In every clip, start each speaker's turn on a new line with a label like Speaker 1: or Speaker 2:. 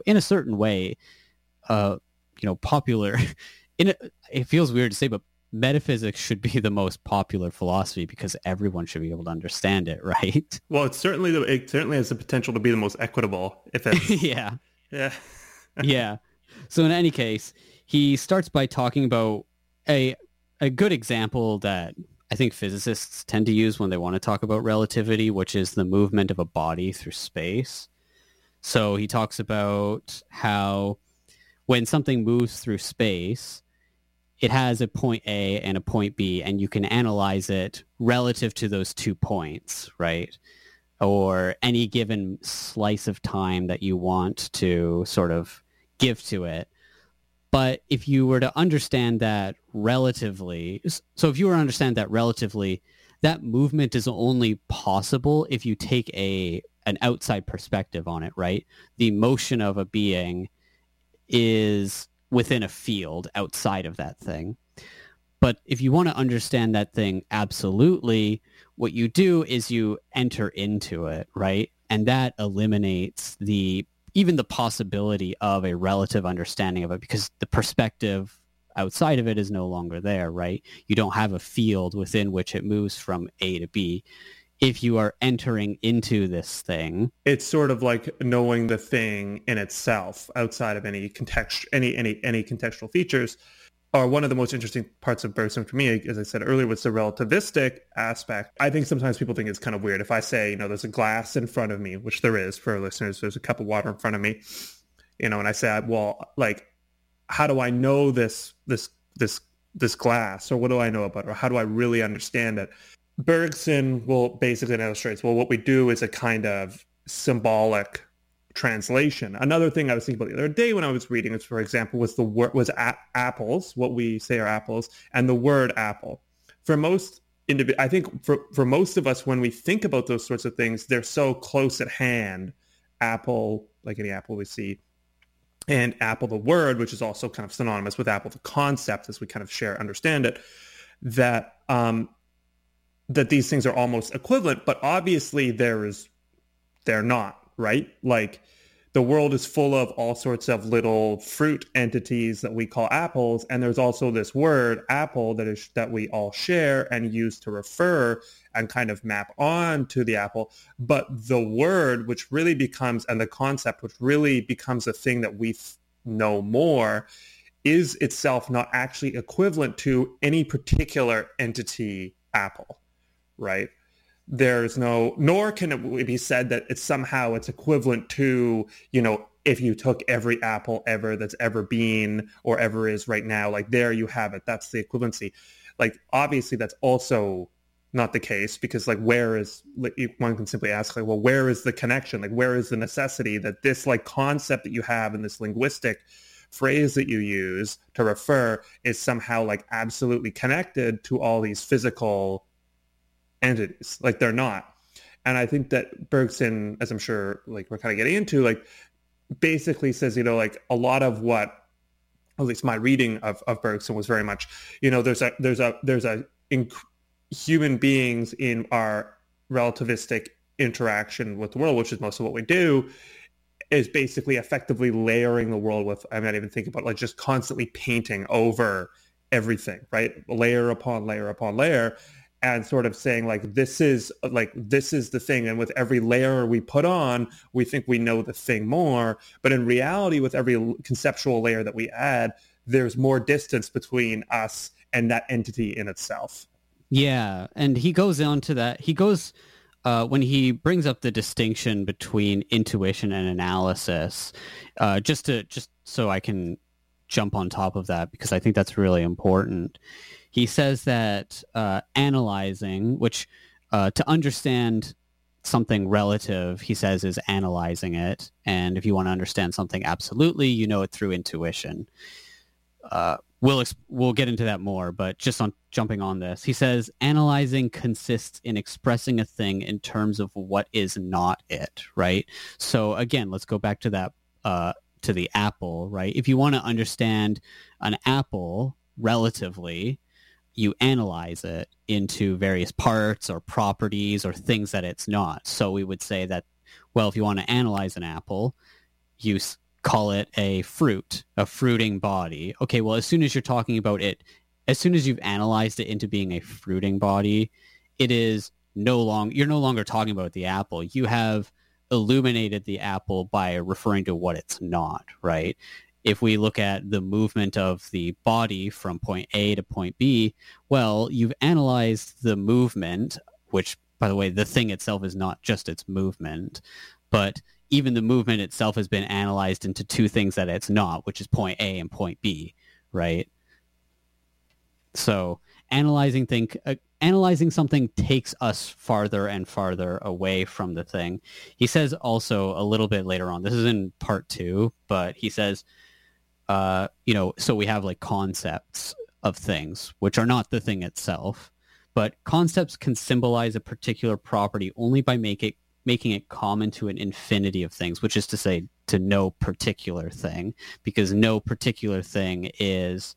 Speaker 1: in a certain way, popular. It feels weird to say, but metaphysics should be the most popular philosophy because everyone should be able to understand it, right?
Speaker 2: Well, it certainly has the potential to be the most equitable if it's
Speaker 1: Yeah.
Speaker 2: yeah.
Speaker 1: Yeah. So in any case, he starts by talking about a good example that I think physicists tend to use when they want to talk about relativity, which is the movement of a body through space. So he talks about how when something moves through space, it has a point A and a point B, and you can analyze it relative to those 2 points, right? Or any given slice of time that you want to sort of give to it. But if you were to understand that relatively, that movement is only possible if you take an outside perspective on it, right? The motion of a being is within a field outside of that thing. But if you want to understand that thing absolutely, what you do is you enter into it, right? And that eliminates even the possibility of a relative understanding of it because the perspective outside of it is no longer there, right? You don't have a field within which it moves from A to B. If you are entering into this thing,
Speaker 2: it's sort of like knowing the thing in itself outside of any contextual features. Or one of the most interesting parts of Bergson for me, as I said earlier, was the relativistic aspect. I think sometimes people think it's kind of weird. If I say, there's a glass in front of me, which there is for our listeners, there's a cup of water in front of me, and I say, well, like, how do I know this glass, or what do I know about it, or how do I really understand it? Bergson will basically illustrate, well, what we do is a kind of symbolic translation. Another thing I was thinking about the other day when I was reading it, for example, was the word apples, what we say are apples, and the word apple. For most I think for most of us, when we think about those sorts of things, they're so close at hand. Apple, like any apple we see, and apple, the word, which is also kind of synonymous with apple, the concept, as we kind of understand it, that that these things are almost equivalent, but obviously they're not. Right? Like the world is full of all sorts of little fruit entities that we call apples. And there's also this word apple that we all share and use to refer and kind of map on to the apple. But the word, which really becomes, and the concept, which really becomes a thing that we know more, is itself not actually equivalent to any particular entity apple, right? There's nor can it be said that it's equivalent to, if you took every apple ever that's ever been or ever is right now, like there you have it. That's the equivalency. Like, obviously that's also not the case because one can simply ask, like, well, where is the connection? Like, where is the necessity that this like concept that you have in this linguistic phrase that you use to refer is somehow like absolutely connected to all these physical entities? Like, they're not. And I think that Bergson, as I'm sure like we're kind of getting into, like basically says, like a lot of what, at least my reading of Bergson was very much, human beings in our relativistic interaction with the world, which is most of what we do, is basically effectively layering the world with, I'm not even thinking about like just constantly painting over everything, right? Layer upon layer upon layer. And sort of saying like, this is the thing. And with every layer we put on, we think we know the thing more. But in reality, with every conceptual layer that we add, there's more distance between us and that entity in itself.
Speaker 1: Yeah. And he goes on to that. He goes, when he brings up the distinction between intuition and analysis, just so I can jump on top of that, because I think that's really important. He says that analyzing, which to understand something relative, he says, is analyzing it. And if you want to understand something absolutely, you know it through intuition. We'll get into that more, but just on jumping on this, he says analyzing consists in expressing a thing in terms of what is not it, right? So again, let's go back to that, to the apple, right? If you want to understand an apple relatively, you analyze it into various parts or properties or things that it's not. So we would say that, well, if you want to analyze an apple, you call it a fruit, a fruiting body. Okay, well, as soon as you're talking about it, as soon as you've analyzed it into being a fruiting body, it is you're no longer talking about the apple. You have illuminated the apple by referring to what it's not, right? If we look at the movement of the body from point A to point B, well, you've analyzed the movement, which, by the way, the thing itself is not just its movement, but even the movement itself has been analyzed into two things that it's not, which is point A and point B, right? So analyzing something takes us farther and farther away from the thing. He says also a little bit later on, this is in part 2, but he says, so we have like concepts of things, which are not the thing itself, but concepts can symbolize a particular property only by making it common to an infinity of things, which is to say to no particular thing, because no particular thing is,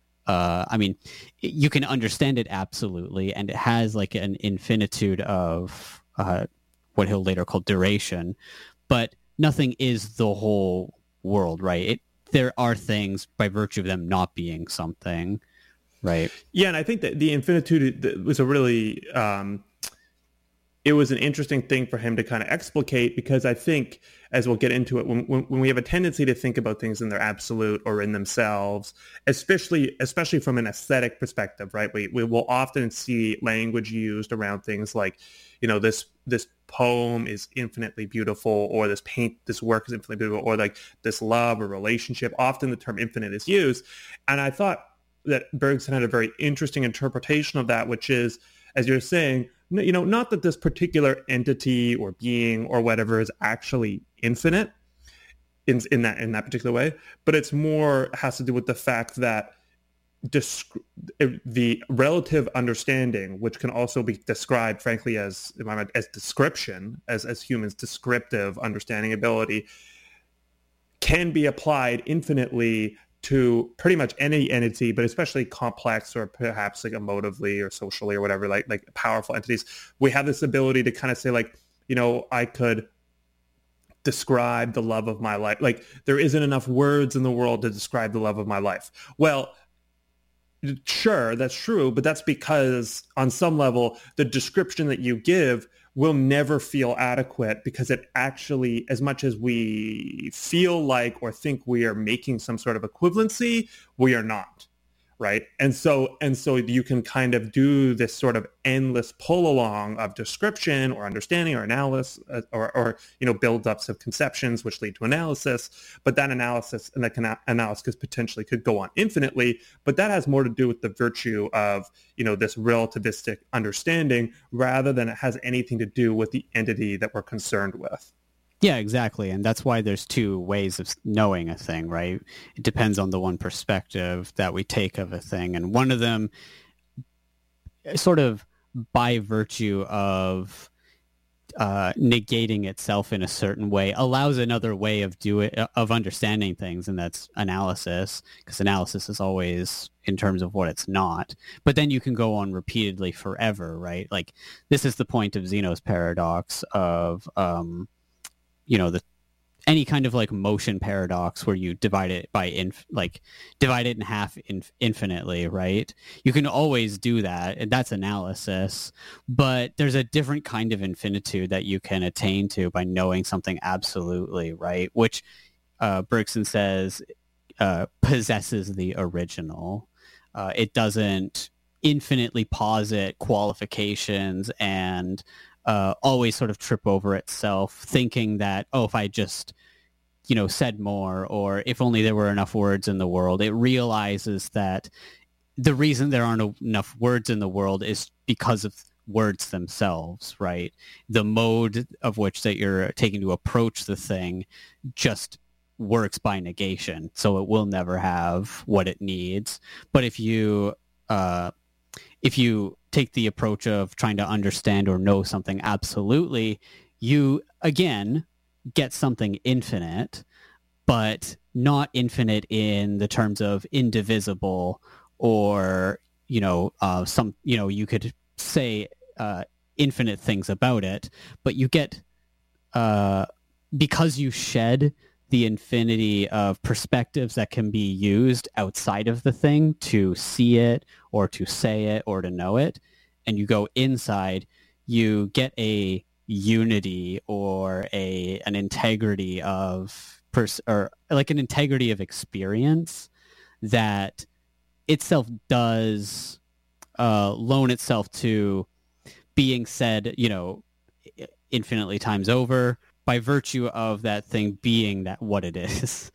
Speaker 1: you can understand it absolutely, and it has like an infinitude of what he'll later call duration, but nothing is the whole world, right? There are things by virtue of them not being something, right?
Speaker 2: Yeah, and I think that the infinitude was a really... it was an interesting thing for him to kind of explicate, because I think, as we'll get into it, when we have a tendency to think about things in their absolute or in themselves, especially from an aesthetic perspective, right? We will often see language used around things like, this poem is infinitely beautiful, or this work is infinitely beautiful, or like this love or relationship. Often the term infinite is used. And I thought that Bergson had a very interesting interpretation of that, which is, as you're saying, not that this particular entity or being or whatever is actually infinite in that particular way, but it's more has to do with the fact that the relative understanding, which can also be described, frankly, as description, as humans' descriptive understanding ability, can be applied infinitely to pretty much any entity, but especially complex or perhaps like emotively or socially or whatever, like powerful entities. We have this ability to kind of say, like, I could describe the love of my life. Like, there isn't enough words in the world to describe the love of my life. Well, sure, that's true, but that's because on some level, the description that you give will never feel adequate, because it actually, as much as we feel like or think we are making some sort of equivalency, we are not, right? And so you can kind of do this sort of endless pull along of description or understanding or analysis or build-ups of conceptions which lead to analysis. But that analysis and that analysis potentially could go on infinitely. But that has more to do with the virtue of this relativistic understanding, rather than it has anything to do with the entity that we're concerned with.
Speaker 1: Yeah, exactly. And that's why there's two ways of knowing a thing, right? It depends on the one perspective that we take of a thing. And one of them, sort of by virtue of negating itself in a certain way, allows another way of understanding things, and that's analysis, because analysis is always in terms of what it's not. But then you can go on repeatedly forever, right? Like, this is the point of Zeno's paradox of any kind of like motion paradox where you divide it in half infinitely, right? You can always do that, and that's analysis. But there's a different kind of infinitude that you can attain to by knowing something absolutely, right? Which Bergson says possesses the original. It doesn't infinitely posit qualifications and always sort of trip over itself, thinking that, if I just, said more, or if only there were enough words in the world. It realizes that the reason there aren't enough words in the world is because of words themselves, right? The mode of which that you're taking to approach the thing just works by negation, so it will never have what it needs. But if you take the approach of trying to understand or know something absolutely, you, again, get something infinite, but not infinite in the terms of indivisible, or, you could say infinite things about it, but you get, because you shed the infinity of perspectives that can be used outside of the thing to see it or to say it or to know it, and you go inside, you get a unity or an integrity of or like an integrity of experience that itself does loan itself to being said, infinitely times over by virtue of that thing being that what it is.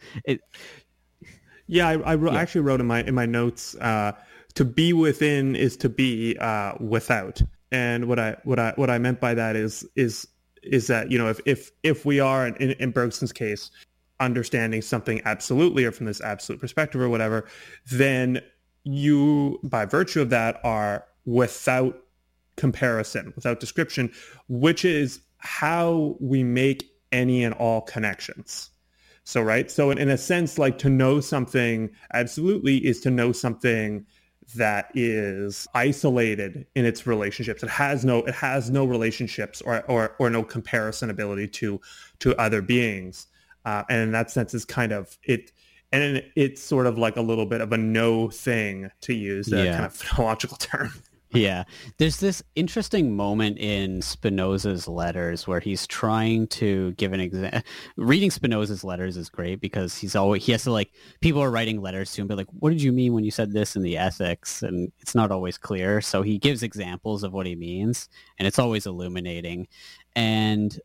Speaker 2: I actually wrote in my notes, to be within is to be without. And what I meant by that is that, if we are in Bergson's case understanding something absolutely or from this absolute perspective or whatever, then you, by virtue of that, are without comparison, without description, which is how we make any and all connections. So, right. So in a sense, like, to know something absolutely is to know something that is isolated in its relationships. It has no relationships or no comparison ability to other beings. And in that sense is kind of it. And it's sort of like a little bit of a no thing, to use a kind of philological term.
Speaker 1: Yeah. There's this interesting moment in Spinoza's letters where he's trying to give an example. Reading Spinoza's letters is great because he has to, like, people are writing letters to him, but like, what did you mean when you said this in the Ethics? And it's not always clear. So he gives examples of what he means, and it's always illuminating. And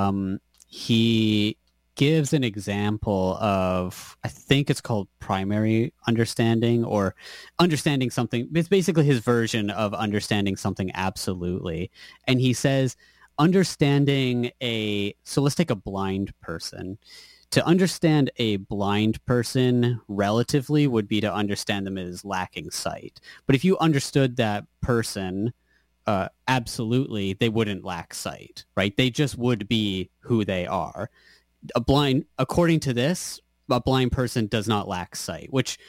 Speaker 1: he gives an example of, I think it's called primary understanding, or understanding something. It's basically his version of understanding something absolutely. And he says, so let's take a blind person. To understand a blind person relatively would be to understand them as lacking sight. But if you understood that person absolutely, they wouldn't lack sight, right? They just would be who they are. According to this, a blind person does not lack sight, which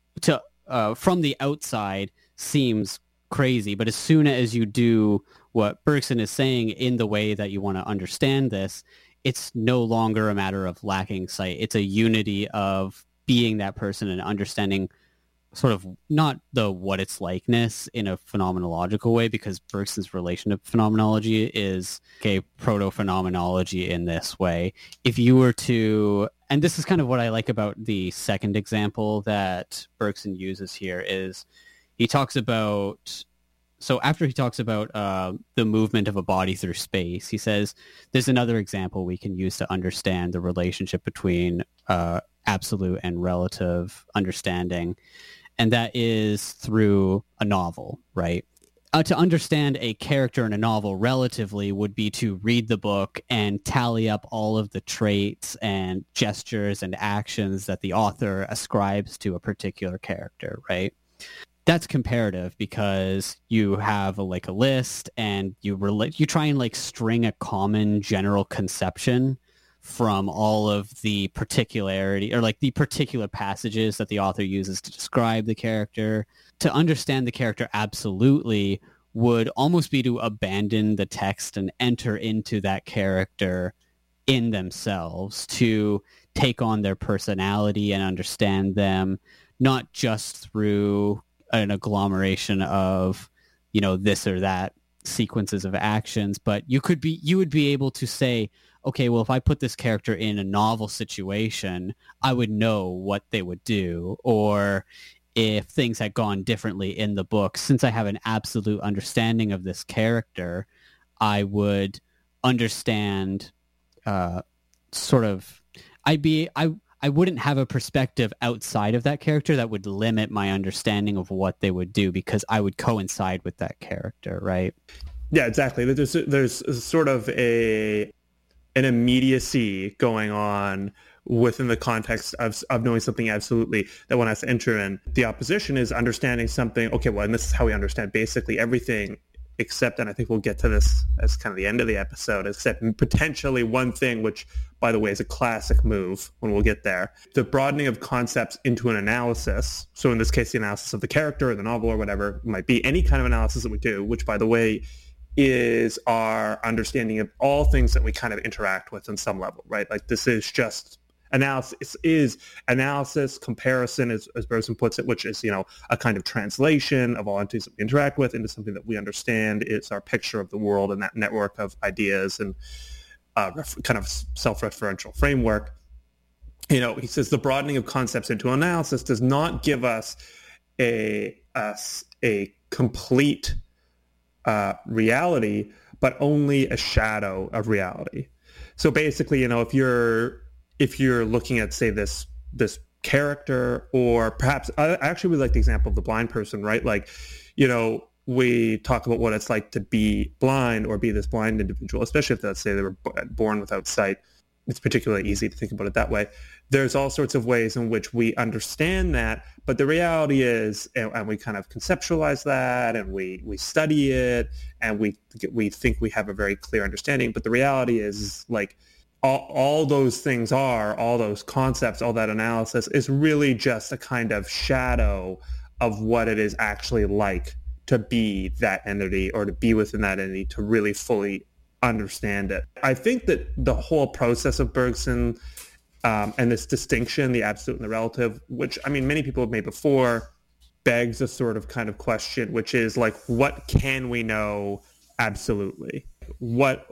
Speaker 1: from the outside seems crazy. But as soon as you do what Bergson is saying in the way that you want to understand this, it's no longer a matter of lacking sight. It's a unity of being that person and understanding sort of not the what it's likeness in a phenomenological way, because Bergson's relation to phenomenology is proto-phenomenology in this way. If you were to, and this is kind of what I like about the second example that Bergson uses here, is he talks about, so after he talks about the movement of a body through space, he says, there's another example we can use to understand the relationship between absolute and relative understanding. And that is through a novel, right? To understand a character in a novel relatively would be to read the book and tally up all of the traits and gestures and actions that the author ascribes to a particular character, right? That's comparative because you have a list and you try and string a common general conception from all of the particularity or the particular passages that the author uses to describe the character. To understand the character absolutely would almost be to abandon the text and enter into that character in themselves, to take on their personality and understand them, not just through an agglomeration of, this or that sequences of actions, but you would be able to say, okay, well, if I put this character in a novel situation, I would know what they would do. Or if things had gone differently in the book, since I have an absolute understanding of this character, I would understand I wouldn't have a perspective outside of that character that would limit my understanding of what they would do, because I would coincide with that character, right?
Speaker 2: Yeah, exactly. There's sort of an immediacy going on within the context of knowing something absolutely that one has to enter in. The opposition is understanding something, okay, well, and this is how we understand basically everything, except, and I think we'll get to this as kind of the end of the episode, except potentially one thing, which, by the way, is a classic move when we'll get there. The broadening of concepts into an analysis. So in this case, the analysis of the character or the novel or whatever it might be, any kind of analysis that we do, which, by the way, is our understanding of all things that we kind of interact with on some level, right? Like, this is just analysis is analysis, comparison, as Bergson puts it, which is, a kind of translation of all entities that we interact with into something that we understand. It's our picture of the world and that network of ideas and kind of self-referential framework. He says the broadening of concepts into analysis does not give us a complete reality, but only a shadow of reality. So basically, if you're looking at, say, this character, or perhaps I actually would like the example of the blind person, right? Like, we talk about what it's like to be blind or be this blind individual, especially if, let's say, they were born without sight. It's particularly easy to think about it that way. There's all sorts of ways in which we understand that, but the reality is, and we kind of conceptualize that, and we study it, and we think we have a very clear understanding. But the reality is, like, all those things all those concepts, all that analysis is really just a kind of shadow of what it is actually like to be that entity, or to be within that entity, to really fully understand it. I think that the whole process of Bergson and this distinction, the absolute and the relative, which, many people have made before, begs a sort of kind of question, which is like, what can we know absolutely? What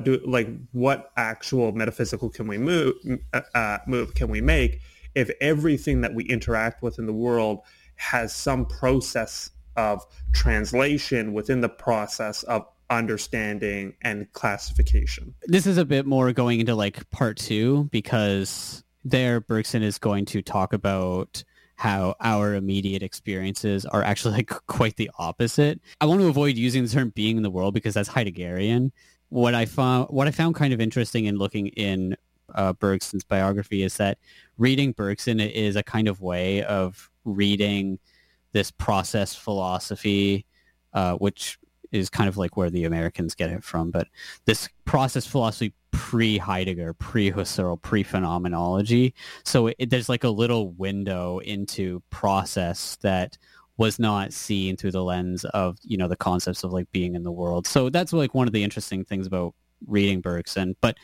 Speaker 2: actual metaphysical can we move can we make if everything that we interact with in the world has some process of translation within the process of understanding and classification?
Speaker 1: This is a bit more going into like part 2, because there Bergson is going to talk about how our immediate experiences are actually like quite the opposite. I want to avoid using the term being in the world because that's Heideggerian. What I found kind of interesting in looking in Bergson's biography is that reading Bergson is a kind of way of reading this process philosophy, which is kind of like where the Americans get it from, but this process philosophy pre-Heidegger, pre-Husserl, pre-phenomenology. So there's like a little window into process that was not seen through the lens of, the concepts of like being in the world. So that's like one of the interesting things about reading Bergson. But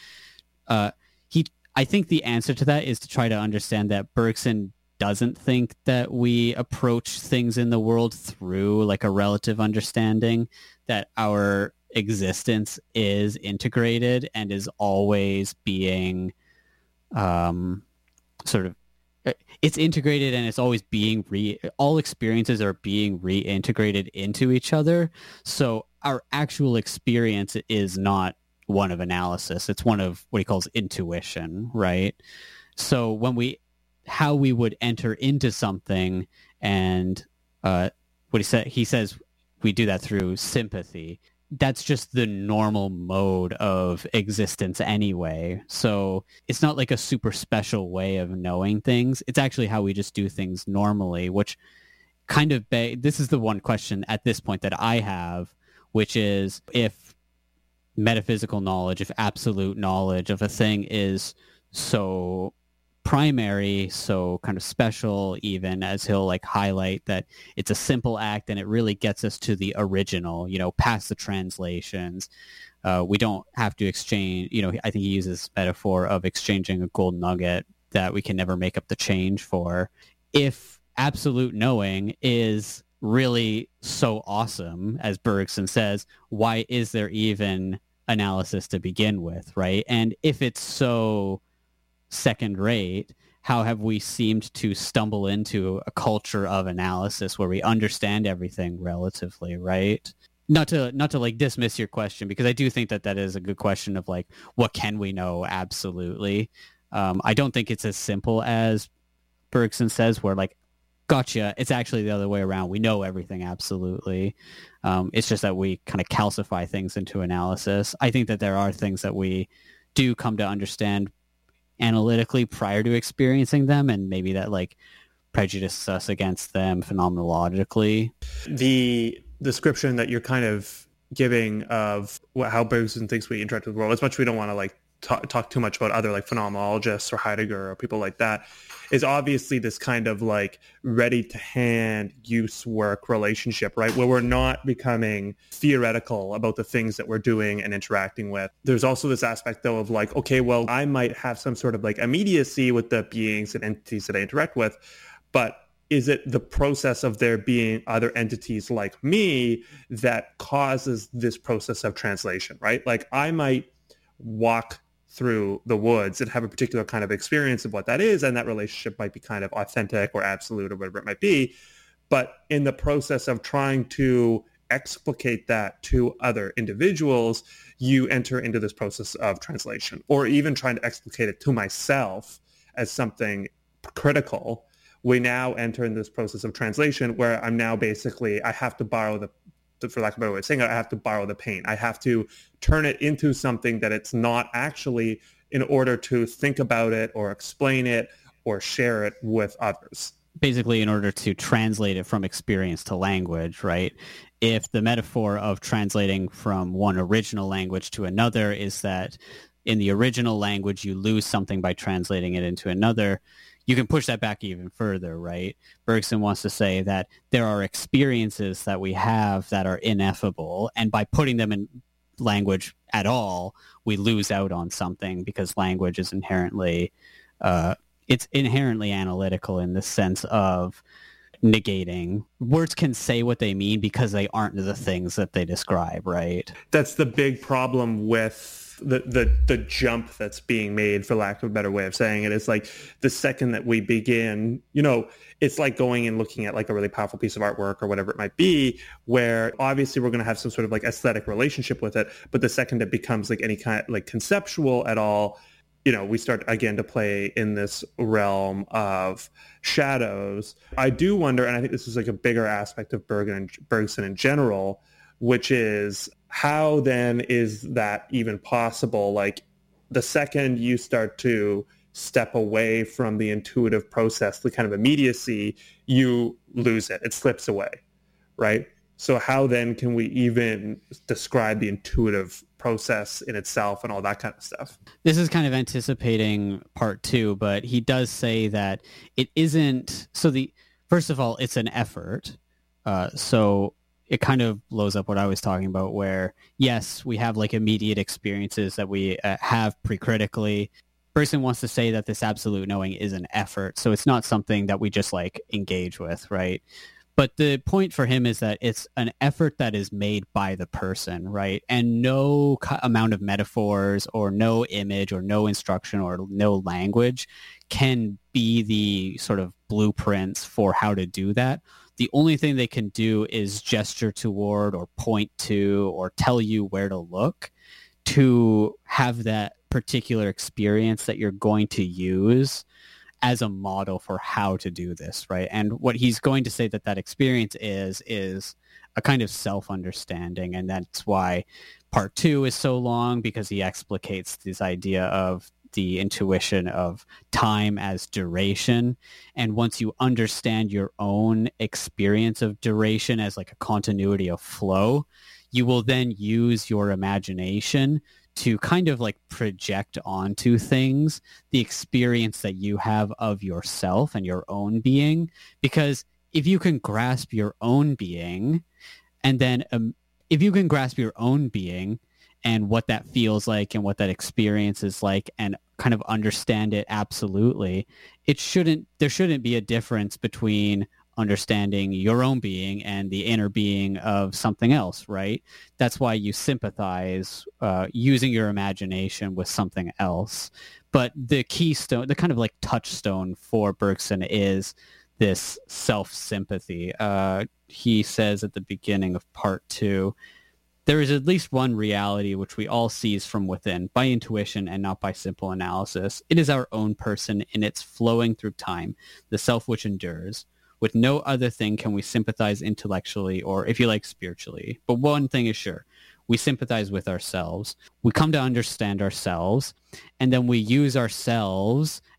Speaker 1: I think the answer to that is to try to understand that Bergson doesn't think that we approach things in the world through like a relative understanding, that our existence is integrated and is always being it's integrated, and it's always being all experiences are being reintegrated into each other. So our actual experience is not one of analysis. It's one of what he calls intuition, right? So how we would enter into something, and he says we do that through sympathy. That's just the normal mode of existence anyway. So it's not like a super special way of knowing things. It's actually how we just do things normally, which kind of this is the one question at this point that I have, which is, if metaphysical knowledge, if absolute knowledge of a thing is so primary, so kind of special, even, as he'll like highlight that it's a simple act and it really gets us to the original, past the translations. We don't have to exchange, I think he uses metaphor of exchanging a gold nugget that we can never make up the change for. If absolute knowing is really so awesome, as Bergson says, why is there even analysis to begin with, right? And if it's so second rate, how have we seemed to stumble into a culture of analysis where we understand everything relatively, right? Not to like dismiss your question, because I do think that is a good question of like, what can we know absolutely? I don't think it's as simple as Bergson says, where like, gotcha, it's actually the other way around. We know everything absolutely. It's just that we kind of calcify things into analysis. I think that there are things that we do come to understand analytically prior to experiencing them, and maybe that like prejudices us against them phenomenologically.
Speaker 2: The description that you're kind of giving of how Bergson thinks we interact with the world, as much as we don't want to like talk too much about other like phenomenologists or Heidegger or people like that, is obviously this kind of like ready to hand use work relationship, right? Where we're not becoming theoretical about the things that we're doing and interacting with. There's also this aspect though of like, okay, well, I might have some sort of like immediacy with the beings and entities that I interact with, but is it the process of there being other entities like me that causes this process of translation, right? Like I might walk through the woods and have a particular kind of experience of what that is, and that relationship might be kind of authentic or absolute or whatever it might be. But in the process of trying to explicate that to other individuals, you enter into this process of translation, or even trying to explicate it to myself as something critical. We now enter in this process of translation where I'm now basically, I have to borrow for lack of a better way of saying it, I have to borrow the pain. I have to turn it into something that it's not actually in order to think about it or explain it or share it with others.
Speaker 1: Basically, in order to translate it from experience to language, right? If the metaphor of translating from one original language to another is that in the original language you lose something by translating it into another, you can push that back even further, right? Bergson wants to say that there are experiences that we have that are ineffable, and by putting them in language at all, we lose out on something because language is inherently, it's inherently analytical in the sense of negating. Words can say what they mean because they aren't the things that they describe, right?
Speaker 2: That's the big problem with the jump that's being made, for lack of a better way of saying it. Is like the second that we begin, it's like going and looking at like a really powerful piece of artwork or whatever it might be, where obviously we're going to have some sort of like aesthetic relationship with it. But the second it becomes like any kind of like conceptual at all, we start again to play in this realm of shadows. I do wonder, and I think this is like a bigger aspect of Bergson in general, which is how then is that even possible? Like the second you start to step away from the intuitive process, the kind of immediacy, you lose it. It slips away, right? So how then can we even describe the intuitive process in itself and all that kind of stuff?
Speaker 1: This is kind of anticipating part 2, but he does say that it isn't. So first of all, it's an effort. So it kind of blows up what I was talking about, where yes, we have like immediate experiences that we have pre-critically. Bergson wants to say that this absolute knowing is an effort. So it's not something that we just like engage with, right? But the point for him is that it's an effort that is made by the person, right? And no amount of metaphors or no image or no instruction or no language can be the sort of blueprints for how to do that. The only thing they can do is gesture toward or point to or tell you where to look to have that particular experience that you're going to use as a model for how to do this, right? And what he's going to say that experience is a kind of self-understanding, and that's why part 2 is so long, because he explicates this idea of the intuition of time as duration. And once you understand your own experience of duration as like a continuity of flow, you will then use your imagination to kind of like project onto things the experience that you have of yourself and your own being. Because if you can grasp your own being, and then if you can grasp your own being and what that feels like and what that experience is like, and kind of understand it absolutely, there shouldn't be a difference between understanding your own being and the inner being of something else, right? That's why you sympathize using your imagination with something else. But the keystone, the kind of like touchstone for Bergson is this self-sympathy. He says at the beginning of part 2, there is at least one reality which we all seize from within, by intuition and not by simple analysis. It is our own person in its flowing through time, the self which endures. With no other thing can we sympathize intellectually or, if you like, spiritually. But one thing is sure, we sympathize with ourselves. We come to understand ourselves, and then we use ourselves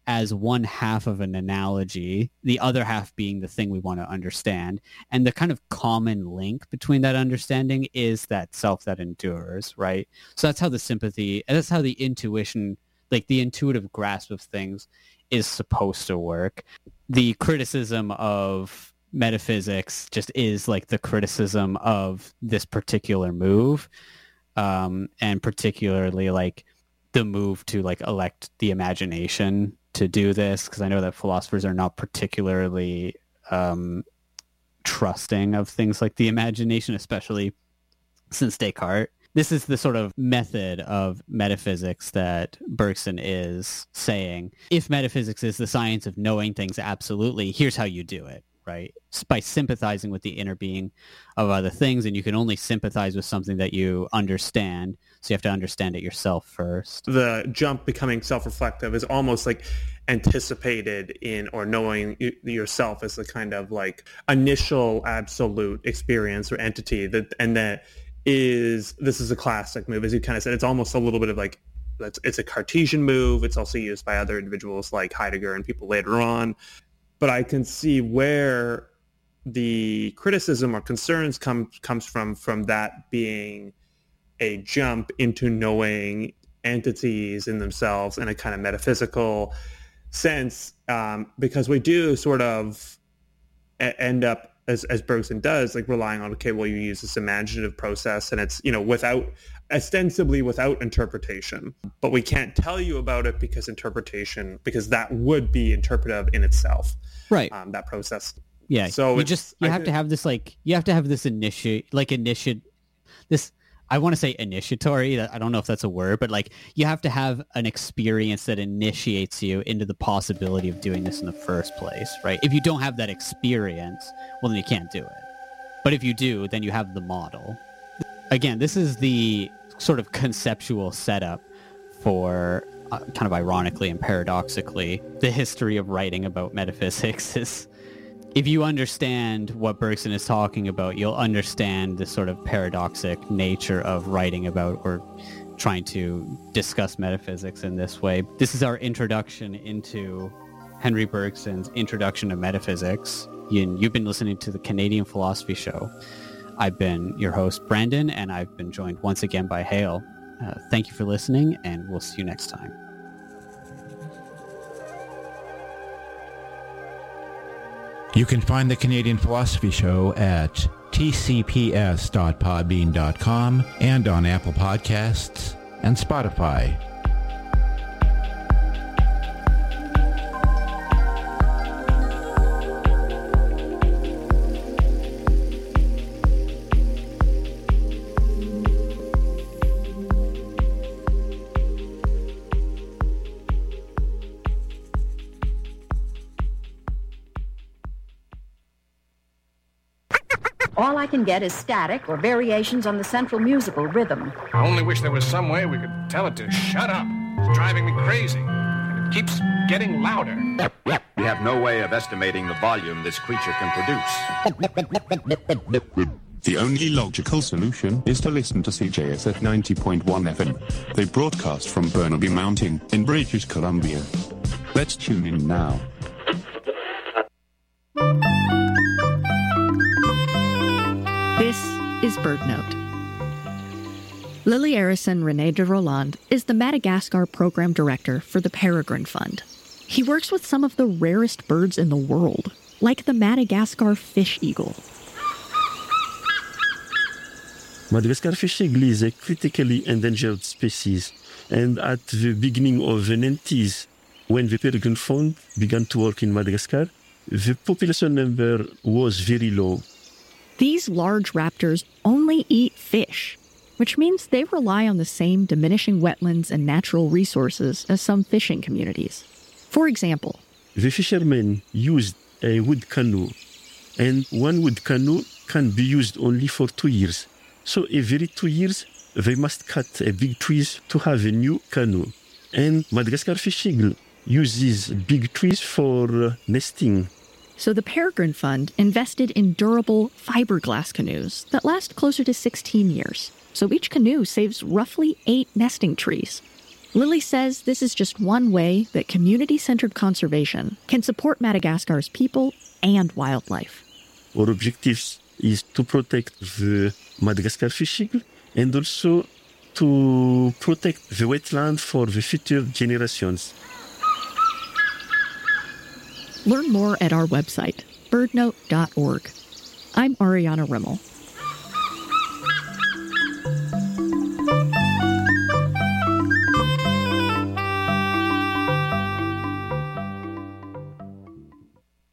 Speaker 1: as one half of an analogy, the other half being the thing we want to understand. And the kind of common link between that understanding is that self that endures, right? So that's how the sympathy, and that's how the intuition, like the intuitive grasp of things is supposed to work. The criticism of metaphysics just is like the criticism of this particular move, and particularly like the move to like elect the imagination to do this, because I know that philosophers are not particularly trusting of things like the imagination, especially since Descartes. This is the sort of method of metaphysics that Bergson is saying. If metaphysics is the science of knowing things absolutely, here's how you do it, right? By sympathizing with the inner being of other things, and you can only sympathize with something that you understand, so you have to understand it yourself first.
Speaker 2: The jump becoming self-reflective is almost like anticipated in, or knowing yourself as the kind of like initial absolute experience or entity that, and that this is a classic move, as you kind of said. It's almost a little bit of like, it's a Cartesian move. It's also used by other individuals like Heidegger and people later on. But I can see where the criticism or concerns comes from that being a jump into knowing entities in themselves in a kind of metaphysical sense, because we do sort of end up, as Bergson does, like relying on, okay, well, you use this imaginative process, and it's, ostensibly without interpretation, but we can't tell you about it because that would be interpretive in itself,
Speaker 1: right?
Speaker 2: That process.
Speaker 1: Yeah. So you have to have this I want to say initiatory. I don't know if that's a word, but like you have to have an experience that initiates you into the possibility of doing this in the first place, right? If you don't have that experience, well, then you can't do it. But if you do, then you have the model. Again, this is the sort of conceptual setup for, kind of ironically and paradoxically, the history of writing about metaphysics is, if you understand what Bergson is talking about, you'll understand the sort of paradoxic nature of writing about or trying to discuss metaphysics in this way. This is our introduction into Henry Bergson's Introduction to Metaphysics. You've been listening to the Canadian Philosophy Show. I've been your host, Brandon, and I've been joined once again by Hale. Thank you for listening, and we'll see you next time.
Speaker 3: You can find the Canadian Philosophy Show at tcps.podbean.com and on Apple Podcasts and Spotify.
Speaker 4: All I can get is static or variations on the central musical rhythm.
Speaker 5: I only wish there was some way we could tell it to shut up. It's driving me crazy, and it keeps getting louder.
Speaker 6: We have no way of estimating the volume this creature can produce.
Speaker 7: The only logical solution is to listen to CJS at 90.1 FM. They broadcast from Burnaby Mountain in British Columbia. Let's tune in now.
Speaker 8: This is BirdNote. Lily Arison René de Roland is the Madagascar Program Director for the Peregrine Fund. He works with some of the rarest birds in the world, like the Madagascar fish eagle.
Speaker 9: Madagascar fish eagle is a critically endangered species, and at the beginning of the 90s, when the Peregrine Fund began to work in Madagascar, the population number was very low.
Speaker 8: These large raptors only eat fish, which means they rely on the same diminishing wetlands and natural resources as some fishing communities. For example,
Speaker 9: the fishermen used a wood canoe, and one wood canoe can be used only for 2 years. So every 2 years, they must cut a big trees to have a new canoe. And Madagascar fish eagle uses big trees for nesting.
Speaker 8: So the Peregrine Fund invested in durable fiberglass canoes that last closer to 16 years. So each canoe saves roughly 8 nesting trees. Lily says this is just one way that community-centered conservation can support Madagascar's people and wildlife.
Speaker 9: Our objective is to protect the Madagascar fishing and also to protect the wetland for the future generations.
Speaker 8: Learn more at our website, birdnote.org. I'm Ariana Rimmel.